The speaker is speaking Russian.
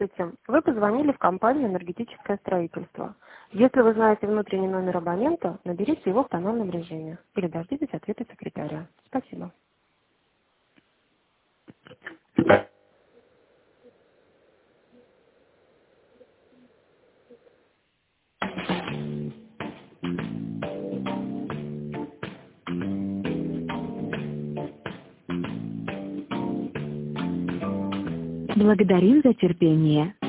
Здравствуйте. Вы позвонили в компанию «Энергетическое строительство». Если вы знаете внутренний номер абонента, наберите его в тональном режиме или дождитесь ответа секретаря. Спасибо. Благодарим за терпение.